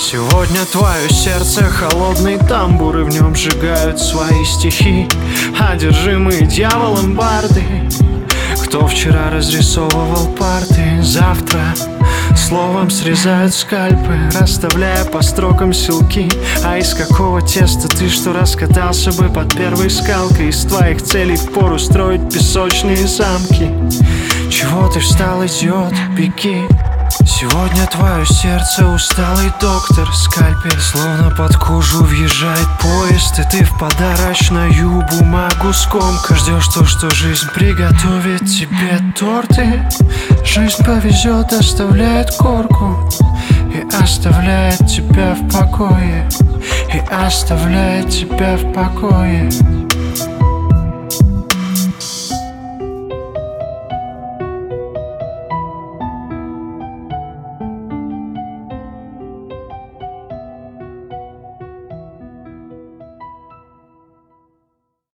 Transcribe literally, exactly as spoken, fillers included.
Сегодня твое сердце холодный тамбур, и в нем сжигают свои стихи одержимые дьяволом барды. Кто вчера разрисовывал парты, завтра словом срезают скальпы, расставляя по строкам силки. А из какого теста ты, что раскатался бы под первой скалкой? Из твоих целей впору строить песочные замки. Чего ты встал, идиот, беги. Сегодня твое сердце усталый доктор, скальпель словно под кожу въезжает поезд, и ты в подарочную бумагу скомка. Ждешь то, что жизнь приготовит тебе торты. Жизнь повезет, оставляет корку и оставляет тебя в покое, и оставляет тебя в покое.